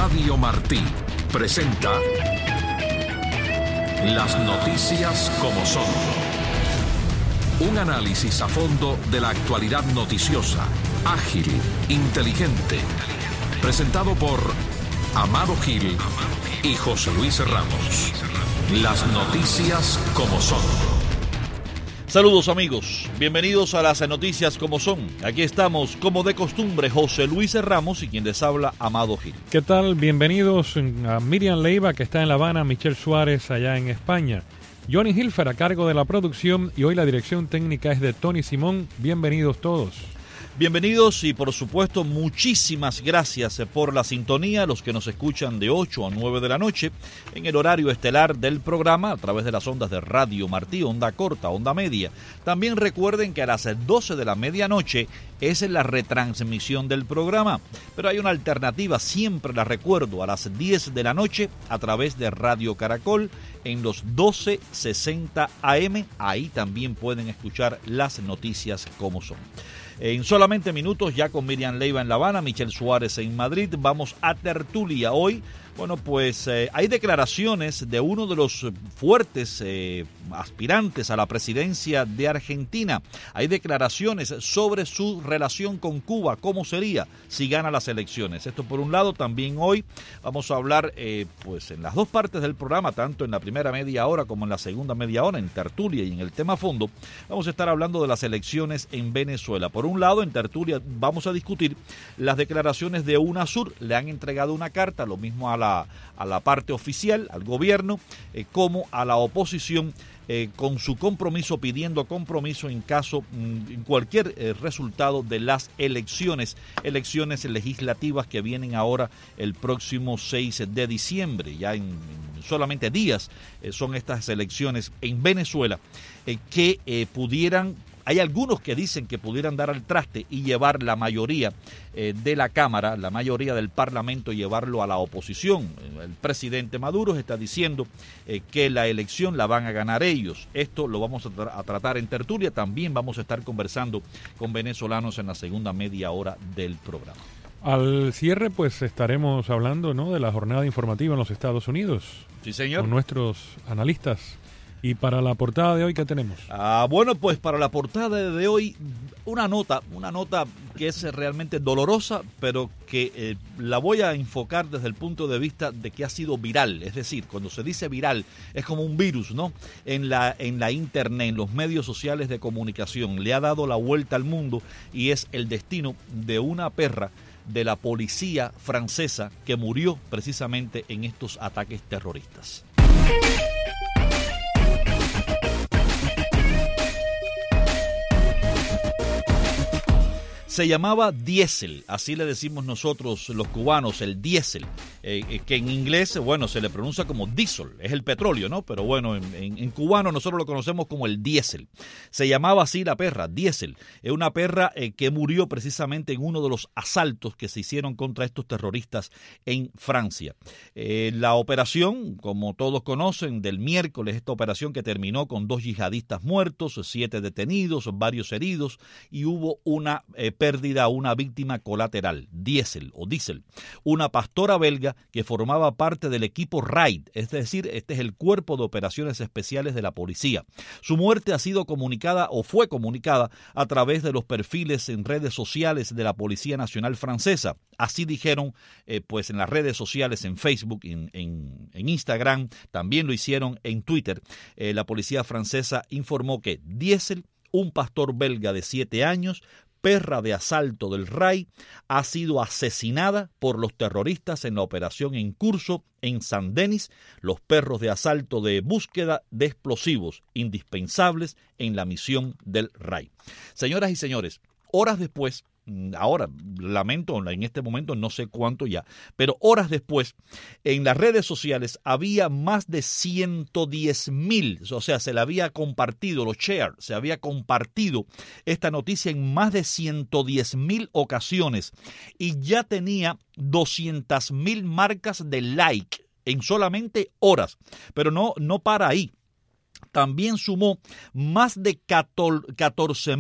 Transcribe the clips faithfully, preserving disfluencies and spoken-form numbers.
Radio Martí presenta Las noticias como son. Un análisis a fondo de la actualidad noticiosa, ágil, inteligente. Presentado por Amado Gil y José Luis Ramos. Las noticias como son. Saludos amigos, bienvenidos a las noticias como son. Aquí estamos, como de costumbre, José Luis Ramos y quien les habla, Amado Gil. ¿Qué tal? Bienvenidos a Miriam Leiva, que está en La Habana, Michelle Suárez allá en España, Johnny Hilfer a cargo de la producción y hoy la dirección técnica es de Tony Simón. Bienvenidos todos. Bienvenidos y por supuesto muchísimas gracias por la sintonía, los que nos escuchan de ocho a nueve de la noche en el horario estelar del programa a través de las ondas de Radio Martí, onda corta, onda media. También recuerden que a las doce de la medianoche es la retransmisión del programa, pero hay una alternativa, siempre la recuerdo, a las diez de la noche a través de Radio Caracol en los doce sesenta A M, ahí también pueden escuchar las noticias como son. En solamente minutos, ya con Miriam Leiva en La Habana, Michelle Suárez en Madrid, vamos a tertulia hoy. Bueno, pues eh, hay declaraciones de uno de los fuertes eh, aspirantes a la presidencia de Argentina. Hay declaraciones sobre su relación con Cuba, cómo sería si gana las elecciones. Esto por un lado. También hoy vamos a hablar eh, pues en las dos partes del programa, tanto en la primera media hora como en la segunda media hora, en tertulia y en el tema fondo. Vamos a estar hablando de las elecciones en Venezuela. Por un lado, en tertulia vamos a discutir las declaraciones de UNASUR. Le han entregado una carta, lo mismo a la La, a la parte oficial, al gobierno, eh, como a la oposición, eh, con su compromiso, pidiendo compromiso en caso, en cualquier eh, resultado de las elecciones, elecciones legislativas que vienen ahora el próximo seis de diciembre, ya en, en solamente días eh, son estas elecciones en Venezuela, eh, que eh, pudieran... Hay algunos que dicen que pudieran dar al traste y llevar la mayoría eh, de la Cámara, la mayoría del Parlamento, y llevarlo a la oposición. El presidente Maduro está diciendo eh, que la elección la van a ganar ellos. Esto lo vamos a, tra- a tratar en tertulia. También vamos a estar conversando con venezolanos en la segunda media hora del programa. Al cierre, pues estaremos hablando, ¿no?, de la jornada informativa en los Estados Unidos. Sí, señor. Con nuestros analistas. Y para la portada de hoy, ¿qué tenemos? Ah, bueno, pues para la portada de hoy, una nota, una nota que es realmente dolorosa, pero que eh, la voy a enfocar desde el punto de vista de que ha sido viral. Es decir, cuando se dice viral, es como un virus, ¿no? En la, en la internet, en los medios sociales de comunicación, le ha dado la vuelta al mundo y es el destino de una perra de la policía francesa que murió precisamente en estos ataques terroristas. Se llamaba diésel, así le decimos nosotros los cubanos, el diésel, eh, que en inglés, bueno, se le pronuncia como diesel, es el petróleo, ¿no? Pero bueno, en, en, en cubano nosotros lo conocemos como el diésel. Se llamaba así la perra, diésel. Es una perra eh, que murió precisamente en uno de los asaltos que se hicieron contra estos terroristas en Francia. Eh, la operación, como todos conocen, del miércoles, esta operación que terminó con dos yihadistas muertos, siete detenidos, varios heridos, y hubo una eh, pérdida a una víctima colateral, diésel o diésel, una pastora belga que formaba parte del equipo RAID, es decir, este es el Cuerpo de Operaciones Especiales de la Policía. Su muerte ha sido comunicada o fue comunicada a través de los perfiles en redes sociales de la Policía Nacional Francesa. Así dijeron eh, pues en las redes sociales, en Facebook, en, en, en Instagram, también lo hicieron en Twitter. Eh, la policía francesa informó que diésel, un pastor belga de siete años, perra de asalto del RAI, ha sido asesinada por los terroristas en la operación en curso en Saint-Denis, los perros de asalto de búsqueda de explosivos indispensables en la misión del RAI. Señoras y señores, horas después, ahora, lamento, en este momento no sé cuánto ya, pero horas después, en las redes sociales había más de ciento diez mil, o sea, se le había compartido, los share, se había compartido esta noticia en más de ciento diez mil ocasiones y ya tenía doscientas mil marcas de like en solamente horas, pero no, no para ahí. También sumó más de catorce mil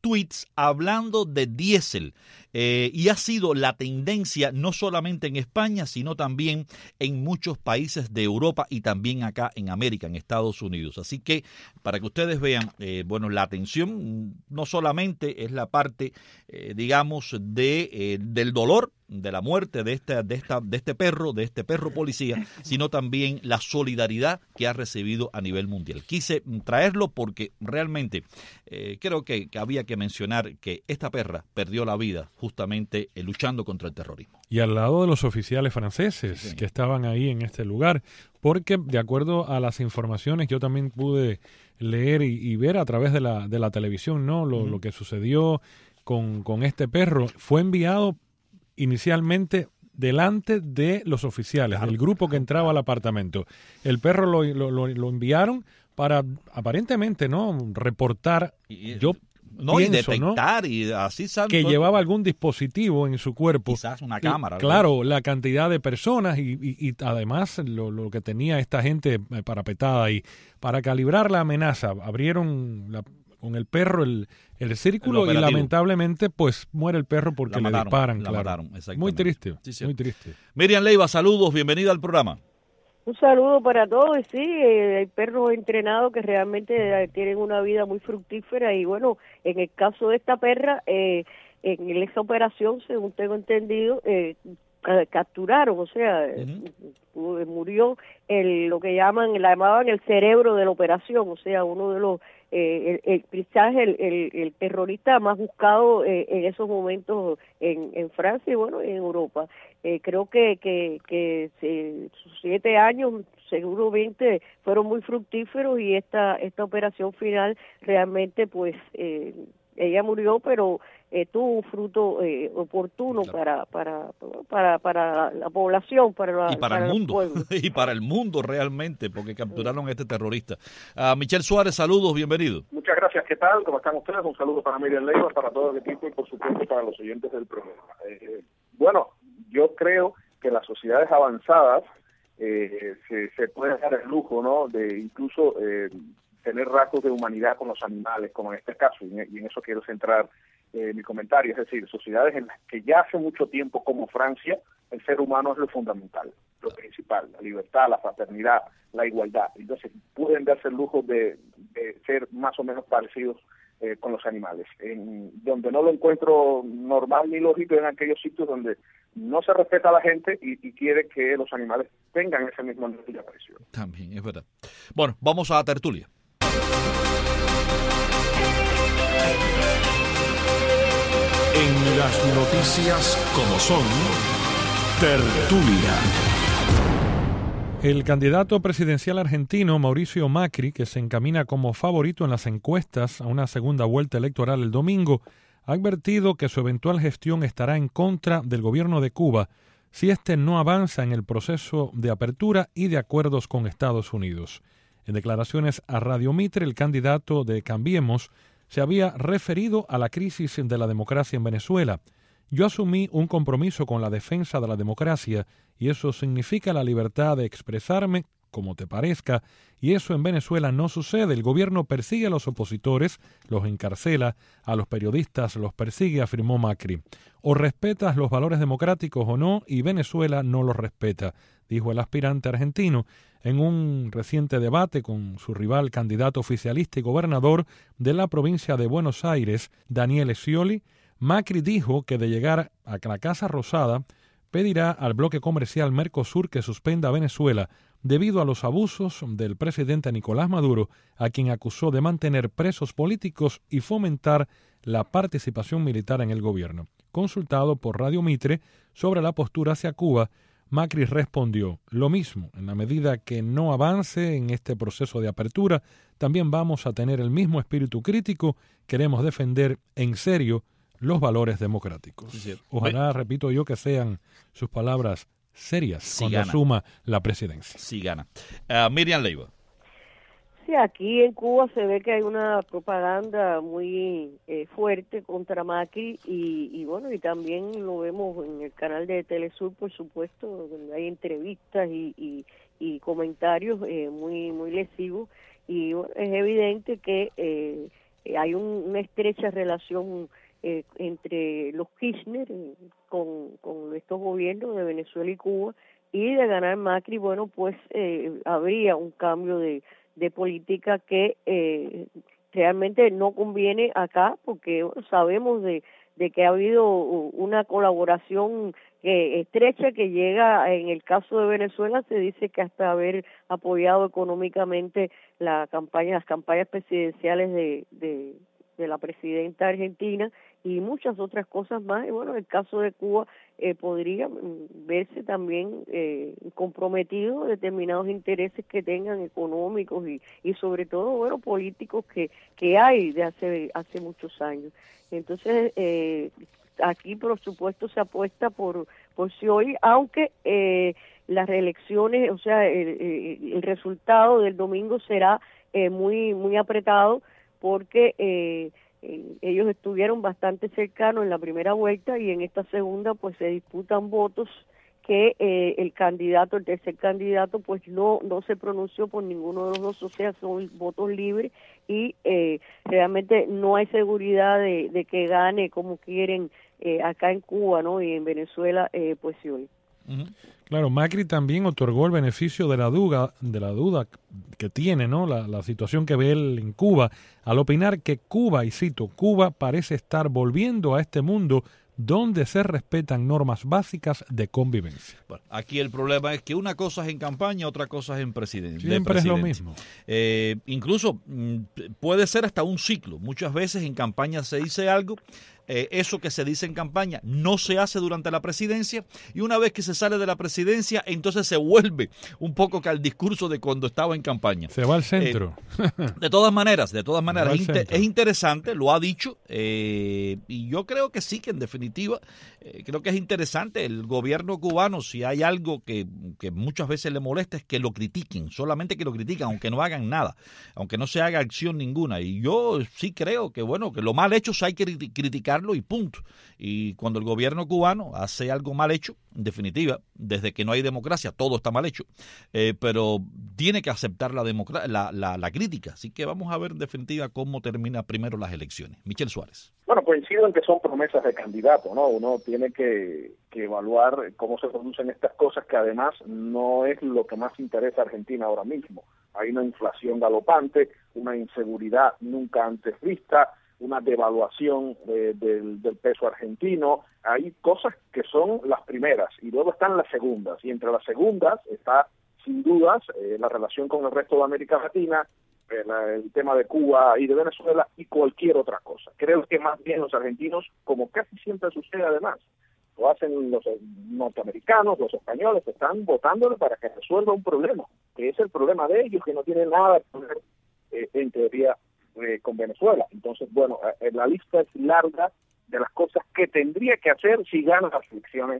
tweets hablando de diésel. Eh, y ha sido la tendencia no solamente en España, sino también en muchos países de Europa y también acá en América, en Estados Unidos. Así que para que ustedes vean, eh, bueno, la atención no solamente es la parte, eh, digamos, de eh, del dolor, de la muerte de esta, de esta, de este perro, de este perro policía, sino también la solidaridad que ha recibido a nivel mundial. Quise traerlo porque realmente eh, creo que, que había que mencionar que esta perra perdió la vida justamente eh, luchando contra el terrorismo. Y al lado de los oficiales franceses sí, que estaban ahí en este lugar, porque de acuerdo a las informaciones yo también pude leer y, y ver a través de la, de la televisión, ¿no? Lo, uh-huh. lo que sucedió con, con este perro. Fue enviado inicialmente delante de los oficiales, claro, del grupo que entraba al apartamento. El perro lo, lo, lo, lo enviaron para, aparentemente, ¿no? Reportar, y, yo no, pienso, y detectar, ¿no? y así saben, que todo. Llevaba algún dispositivo en su cuerpo. Quizás una cámara. Y, claro, la cantidad de personas y, y, y además lo, lo que tenía esta gente parapetada ahí. Para calibrar la amenaza, abrieron la, con el perro el, el círculo el y lamentablemente pues muere el perro porque la le mataron, disparan. La claro. mataron, exactamente. Muy triste, sí, sí. muy triste. Miriam Leiva, saludos, bienvenida al programa. Un saludo para todos. Sí, eh, hay perros entrenados que realmente eh, tienen una vida muy fructífera y bueno, en el caso de esta perra, eh, en esa operación, según tengo entendido, eh, capturaron, o sea, uh-huh. murió el lo que llaman, la llamaban el cerebro de la operación, o sea, uno de los, eh, el, el, quizás el, el, el terrorista más buscado eh, en esos momentos en, en Francia y bueno, en Europa. Eh, creo que que, que se, sus siete años seguramente fueron muy fructíferos y esta esta operación final realmente pues eh, ella murió, pero eh, tuvo un fruto eh, oportuno claro. para, para para para la población, para, la, y para, para el mundo y para el mundo realmente, porque capturaron sí. a este terrorista. Uh, Michel Suárez, saludos, bienvenido. Muchas gracias. ¿Qué tal? ¿Cómo están ustedes? Un saludo para Miriam Leiva, para todo el equipo y por supuesto para los oyentes del programa. Eh, bueno, yo creo que las sociedades avanzadas eh, se, se pueden dar el lujo, ¿no?, de incluso eh, tener rasgos de humanidad con los animales, como en este caso, y en eso quiero centrar eh, mi comentario, es decir, sociedades en las que ya hace mucho tiempo, como Francia, el ser humano es lo fundamental, lo principal, la libertad, la fraternidad, la igualdad. Entonces, pueden darse el lujo de, de ser más o menos parecidos eh, con los animales. En donde no lo encuentro normal ni lógico en aquellos sitios donde no se respeta a la gente y, y quiere que los animales tengan ese mismo nivel de aprecio. También, es verdad. Bueno, vamos a la tertulia. En las noticias como son, tertulia. El candidato presidencial argentino Mauricio Macri, que se encamina como favorito en las encuestas a una segunda vuelta electoral el domingo, ha advertido que su eventual gestión estará en contra del gobierno de Cuba si éste no avanza en el proceso de apertura y de acuerdos con Estados Unidos. En declaraciones a Radio Mitre, el candidato de Cambiemos se había referido a la crisis de la democracia en Venezuela. Yo asumí un compromiso con la defensa de la democracia y eso significa la libertad de expresarme como te parezca, y eso en Venezuela no sucede. El gobierno persigue a los opositores, los encarcela, a los periodistas los persigue, afirmó Macri. O respetas los valores democráticos o no, y Venezuela no los respeta, dijo el aspirante argentino en un reciente debate con su rival candidato oficialista y gobernador de la provincia de Buenos Aires, Daniel Scioli. Macri dijo que de llegar a la Casa Rosada pedirá al bloque comercial Mercosur que suspenda a Venezuela debido a los abusos del presidente Nicolás Maduro, a quien acusó de mantener presos políticos y fomentar la participación militar en el gobierno. Consultado por Radio Mitre sobre la postura hacia Cuba, Macri respondió: lo mismo, en la medida que no avance en este proceso de apertura, también vamos a tener el mismo espíritu crítico, queremos defender en serio los valores democráticos. Sí, ojalá, ¿Ve? repito yo, que sean sus palabras serias sí cuando gana. asuma la presidencia. Sí gana. Uh, Miriam Leiva. Sí, aquí en Cuba se ve que hay una propaganda muy eh, fuerte contra Macri y, y bueno, y también lo vemos en el canal de Telesur, por supuesto, donde hay entrevistas y, y, y comentarios eh, muy muy lesivos y bueno, es evidente que eh, eh, hay un, una estrecha relación eh, entre los Kirchner eh, con, con estos gobiernos de Venezuela y Cuba, y de ganar Macri, bueno, pues eh, habría un cambio de, de política que eh, realmente no conviene acá, porque bueno, sabemos de, de que ha habido una colaboración eh, estrecha que llega, en el caso de Venezuela se dice que hasta haber apoyado económicamente la campaña, las campañas presidenciales de, de, de la presidenta argentina y muchas otras cosas más. Y bueno, en el caso de Cuba eh, podría verse también eh, comprometido determinados intereses que tengan económicos y, y sobre todo, bueno, políticos que, que hay de hace, hace muchos años. Entonces, eh, aquí por supuesto se apuesta por, por Scioli, aunque eh, las reelecciones, o sea, el, el, el resultado del domingo será eh, muy, muy apretado, porque eh, ellos estuvieron bastante cercanos en la primera vuelta y en esta segunda pues se disputan votos que eh, el candidato, el tercer candidato, pues no no se pronunció por ninguno de los dos, o sea, son votos libres y eh, realmente no hay seguridad de, de que gane como quieren eh, acá en Cuba, ¿no? Y en Venezuela, eh, pues sí hoy. Uh-huh. Claro, Macri también otorgó el beneficio de la duda, de la duda que tiene, ¿no? La, la situación que ve él en Cuba, al opinar que Cuba, y cito, Cuba parece estar volviendo a este mundo donde se respetan normas básicas de convivencia. Bueno, aquí el problema es que una cosa es en campaña, otra cosa es en presidente. Siempre es lo mismo. Eh, incluso mm, puede ser hasta un ciclo. Muchas veces en campaña se dice algo, eh, eso que se dice en campaña no se hace durante la presidencia, y una vez que se sale de la presidencia, entonces se vuelve un poco que al discurso de cuando estaba en campaña. Se va al centro. Eh, de todas maneras, de todas maneras, es, inter, es interesante, lo ha dicho, eh, y yo creo que sí, que en definitiva, eh, creo que es interesante. El gobierno cubano, si hay algo que, que muchas veces le molesta, es que lo critiquen, solamente que lo critiquen, aunque no hagan nada, aunque no se haga acción ninguna. Y yo sí creo que, bueno, que lo mal hecho hay que criticarlo y punto. Y cuando el gobierno cubano hace algo mal hecho, en definitiva, desde que no hay democracia, todo está mal hecho, eh, pero tiene que aceptar la, democra- la, la, la crítica. Así que vamos a ver en definitiva cómo termina primero las elecciones. Michel Suárez. Bueno, coincido en que son promesas de candidato, ¿no? Uno tiene que, que evaluar cómo se producen estas cosas, que además no es lo que más interesa a Argentina ahora mismo. Hay una inflación galopante, una inseguridad nunca antes vista, una devaluación de, de, del peso argentino. Hay cosas que son las primeras y luego están las segundas, y entre las segundas está sin dudas eh, la relación con el resto de América Latina, eh, la, el tema de Cuba y de Venezuela y cualquier otra cosa. Creo que más bien los argentinos, como casi siempre sucede además, lo hacen los norteamericanos, los españoles, están votándole para que resuelva un problema, que es el problema de ellos, que no tiene nada que ver eh, en teoría Eh, con Venezuela. Entonces, bueno, eh, la lista es larga de las cosas que tendría que hacer si gana las elecciones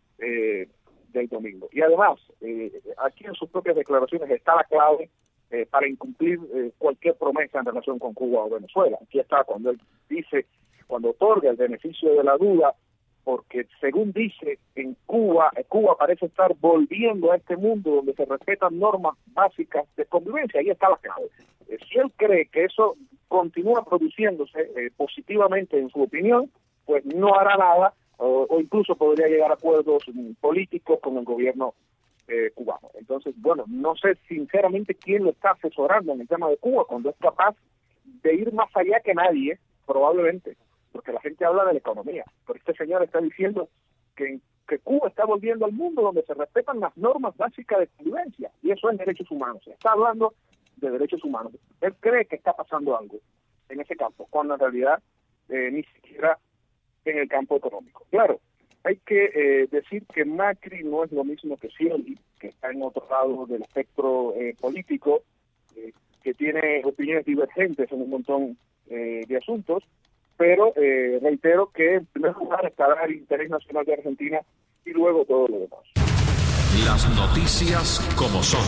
eh, del domingo. Y además, eh, aquí en sus propias declaraciones está la clave eh, para incumplir eh, cualquier promesa en relación con Cuba o Venezuela. Aquí está cuando él dice, cuando otorga el beneficio de la duda, porque según dice, en Cuba, Cuba parece estar volviendo a este mundo donde se respetan normas básicas de convivencia. Ahí está la clave. Eh, si él cree que eso continúa produciéndose eh, positivamente en su opinión, pues no hará nada, o, o incluso podría llegar a acuerdos mm, políticos con el gobierno eh, cubano. Entonces, bueno, no sé sinceramente quién lo está asesorando en el tema de Cuba, cuando es capaz de ir más allá que nadie, probablemente, porque la gente habla de la economía, pero este señor está diciendo que, que Cuba está volviendo al mundo donde se respetan las normas básicas de convivencia, y eso es derechos humanos. Está hablando de derechos humanos. Él cree que está pasando algo en ese campo, cuando en realidad eh, ni siquiera en el campo económico. Claro, hay que eh, decir que Macri no es lo mismo que Scioli, que está en otro lado del espectro eh, político, eh, que tiene opiniones divergentes en un montón eh, de asuntos, pero eh, reitero que en primer lugar estará el interés nacional de Argentina y luego todo lo demás. Las noticias como son.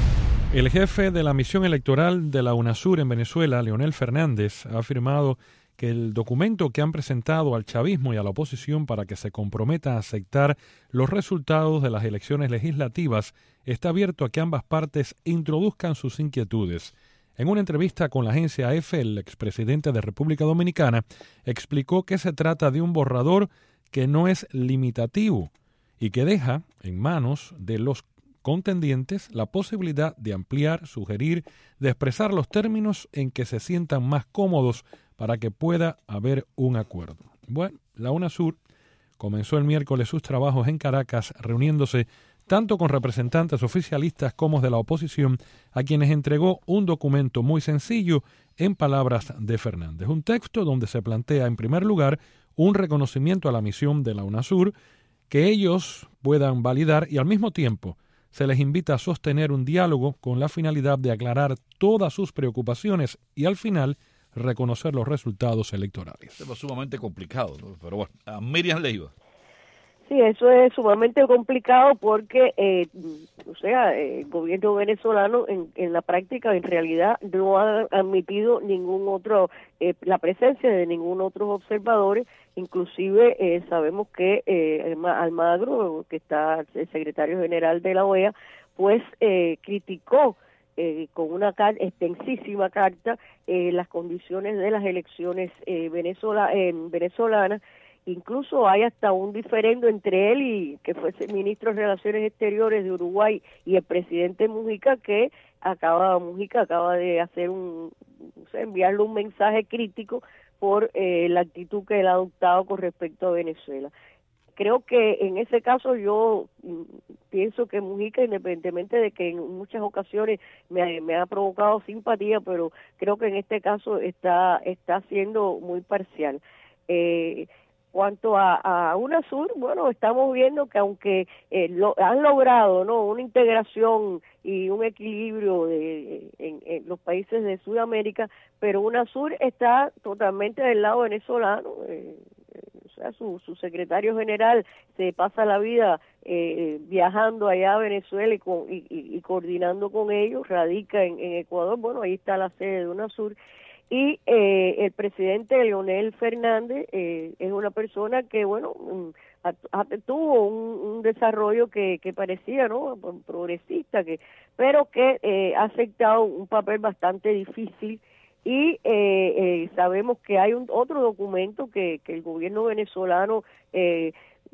El jefe de la misión electoral de la UNASUR en Venezuela, Leonel Fernández, ha afirmado que el documento que han presentado al chavismo y a la oposición para que se comprometa a aceptar los resultados de las elecciones legislativas está abierto a que ambas partes introduzcan sus inquietudes. En una entrevista con la agencia A F, el expresidente de República Dominicana explicó que se trata de un borrador que no es limitativo y que deja en manos de los contendientes la posibilidad de ampliar, sugerir, de expresar los términos en que se sientan más cómodos para que pueda haber un acuerdo. Bueno, la UNASUR comenzó el miércoles sus trabajos en Caracas, reuniéndose tanto con representantes oficialistas como de la oposición, a quienes entregó un documento muy sencillo en palabras de Fernández. Un texto donde se plantea, en primer lugar, un reconocimiento a la misión de la UNASUR, que ellos puedan validar y al mismo tiempo se les invita a sostener un diálogo con la finalidad de aclarar todas sus preocupaciones y al final reconocer los resultados electorales. Es sumamente complicado, ¿no? Pero bueno, a Miriam Leiva. Sí, eso es sumamente complicado porque, eh, o sea, el gobierno venezolano en, en la práctica, en realidad, no ha admitido ningún otro, eh, la presencia de ningún otro observador. Inclusive eh, sabemos que eh, Almagro, que está el secretario general de la O E A, pues eh, criticó eh, con una car- extensísima carta eh, las condiciones de las elecciones eh, venezola- eh, venezolanas. Incluso hay hasta un diferendo entre él y que fue ministro de Relaciones Exteriores de Uruguay y el presidente Mujica, que acaba Mujica acaba de hacer un, o sea, enviarle un mensaje crítico por eh, la actitud que él ha adoptado con respecto a Venezuela. Creo que en ese caso yo mm, pienso que Mujica, independientemente de que en muchas ocasiones me, me ha provocado simpatía, pero creo que en este caso está está siendo muy parcial. Eh, Cuanto a, a UNASUR, bueno, estamos viendo que aunque eh, lo, han logrado, ¿no?, una integración y un equilibrio de, en, en los países de Sudamérica, pero UNASUR está totalmente del lado venezolano. Eh, o sea, su, su secretario general se pasa la vida eh, viajando allá a Venezuela y, con, y, y, y coordinando con ellos, radica en, en Ecuador. Bueno, ahí está la sede de UNASUR. Y eh, el presidente Leonel Fernández eh, es una persona que, bueno, a, a, tuvo un, un desarrollo que, que parecía, ¿no?, progresista, que pero que eh, ha aceptado un papel bastante difícil. Y eh, eh, sabemos que hay un otro documento que, que el gobierno venezolano eh,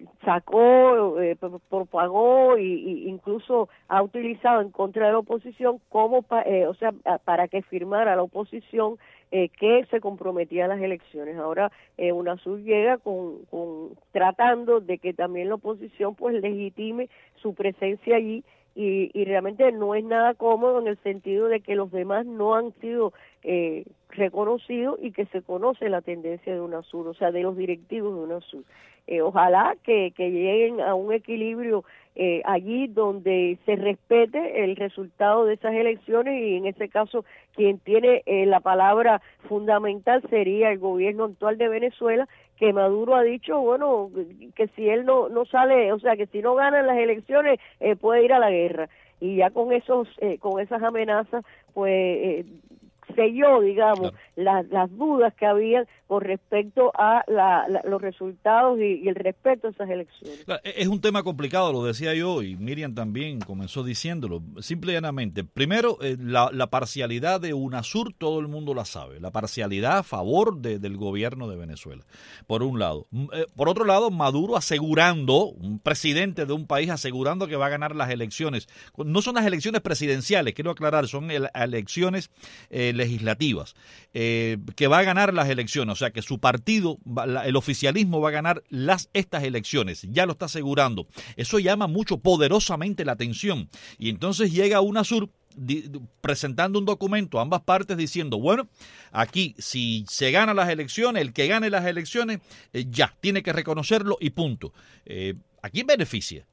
sacó, eh, propagó y, y incluso ha utilizado en contra de la oposición como, pa, eh, o sea, para que firmara la oposición eh, que se comprometía a las elecciones. Ahora eh, UNASUR llega con, con tratando de que también la oposición pues legitime su presencia allí. Y, y realmente no es nada cómodo en el sentido de que los demás no han sido eh, reconocidos y que se conoce la tendencia de UNASUR, o sea, de los directivos de UNASUR. Eh, ojalá que, que lleguen a un equilibrio eh, allí donde se respete el resultado de esas elecciones y en ese caso quien tiene eh, la palabra fundamental sería el gobierno actual de Venezuela, que Maduro ha dicho, bueno, que si él no no sale, o sea, que si no ganan las elecciones eh, puede ir a la guerra. Y ya con esos eh, con esas amenazas, pues eh, selló, digamos, claro, las, las dudas que había con respecto a la, la, los resultados y, y el respeto a esas elecciones. Claro, es un tema complicado, lo decía yo, y Miriam también comenzó diciéndolo, simple y llanamente. Primero, eh, la, la parcialidad de UNASUR, todo el mundo la sabe, la parcialidad a favor de, del gobierno de Venezuela, por un lado. Eh, por otro lado, Maduro asegurando, un presidente de un país asegurando que va a ganar las elecciones. No son las elecciones presidenciales, quiero aclarar, son el, elecciones eh, legislativas, eh, que va a ganar las elecciones, o sea que su partido, el oficialismo va a ganar las estas elecciones, ya lo está asegurando. Eso llama mucho, poderosamente la atención. Y entonces llega UNASUR di, presentando un documento a ambas partes diciendo, bueno, aquí si se ganan las elecciones, el que gane las elecciones, eh, ya, tiene que reconocerlo y punto. Eh, ¿A quién beneficia?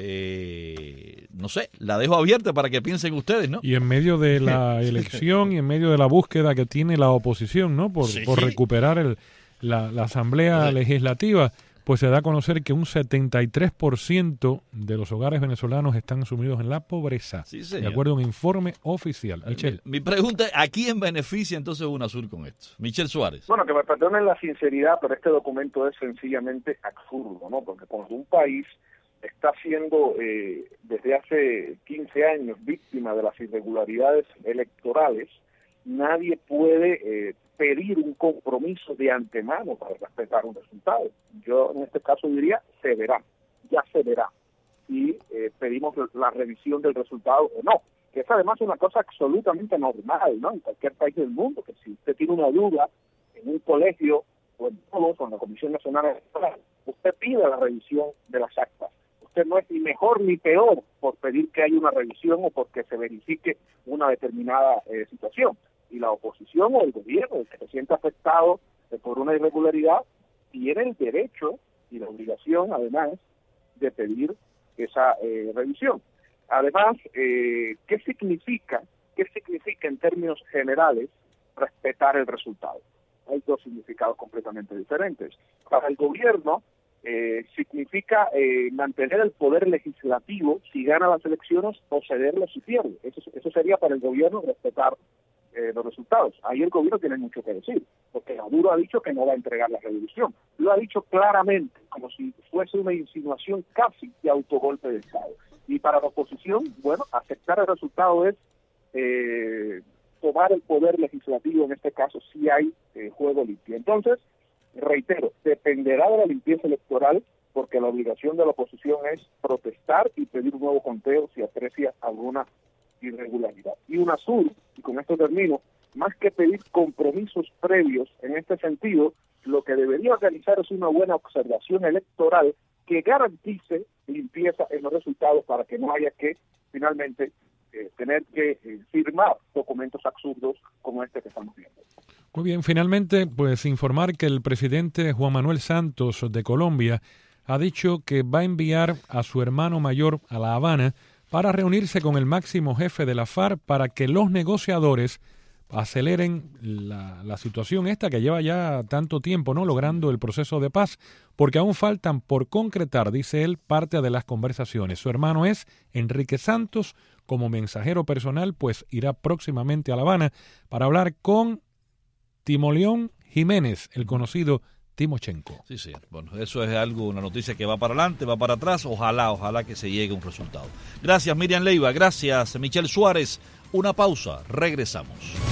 Eh, no sé, la dejo abierta para que piensen ustedes, ¿no? Y en medio de la elección y en medio de la búsqueda que tiene la oposición, ¿no? Por, sí, por recuperar el, la, la Asamblea sí. Legislativa, pues se da a conocer que un setenta y tres por ciento de los hogares venezolanos están sumidos en la pobreza, sí, de acuerdo a un informe oficial. Michelle. Mi, mi pregunta es, ¿a quién beneficia entonces UNASUR con esto? Michelle Suárez. Bueno, que me perdonen la sinceridad, pero este documento es sencillamente absurdo, ¿no? Porque cuando un país está siendo eh, desde hace quince años víctima de las irregularidades electorales, nadie puede eh, pedir un compromiso de antemano para respetar un resultado. Yo en este caso diría, se verá, ya se verá, si eh, pedimos la revisión del resultado o no, que es además una cosa absolutamente normal, ¿no? En cualquier país del mundo, que si usted tiene una duda en un colegio o en todos o en la Comisión Nacional Electoral, usted pide la revisión de las actas. Usted no es ni mejor ni peor por pedir que haya una revisión o porque se verifique una determinada eh, situación. Y la oposición o el gobierno, el que se sienta afectado eh, por una irregularidad, tiene el derecho y la obligación, además, de pedir esa eh, revisión. Además, eh, ¿qué significa, qué significa en términos generales respetar el resultado? Hay dos significados completamente diferentes. Para el gobierno, eh, significa eh, mantener el poder legislativo si gana las elecciones o cederlo si pierde. Eso, eso sería para el gobierno respetar eh, los resultados. Ahí el gobierno tiene mucho que decir, porque Maduro ha dicho que no va a entregar la revisión. Lo ha dicho claramente, como si fuese una insinuación casi de autogolpe de Estado. Y para la oposición, bueno, aceptar el resultado es eh, tomar el poder legislativo, en este caso, si hay eh, juego limpio. Entonces, reitero, dependerá de la limpieza electoral, porque la obligación de la oposición es protestar y pedir un nuevo conteo si aprecia alguna irregularidad. Y UNASUR, y con esto termino, más que pedir compromisos previos en este sentido, lo que debería realizar es una buena observación electoral que garantice limpieza en los resultados para que no haya que finalmente eh, tener que eh, firmar documentos absurdos como este que estamos viendo. Muy bien, finalmente, pues informar que el presidente Juan Manuel Santos de Colombia ha dicho que va a enviar a su hermano mayor a La Habana para reunirse con el máximo jefe de la FARC para que los negociadores aceleren la, la situación esta que lleva ya tanto tiempo, ¿no?, logrando el proceso de paz, porque aún faltan por concretar, dice él, parte de las conversaciones. Su hermano es Enrique Santos, como mensajero personal, pues irá próximamente a La Habana para hablar con Timoleón Jiménez, el conocido Timochenko. Sí, sí. Bueno, eso es algo, una noticia que va para adelante, va para atrás. Ojalá, ojalá que se llegue a un resultado. Gracias, Miriam Leiva. Gracias, Michelle Suárez. Una pausa. Regresamos.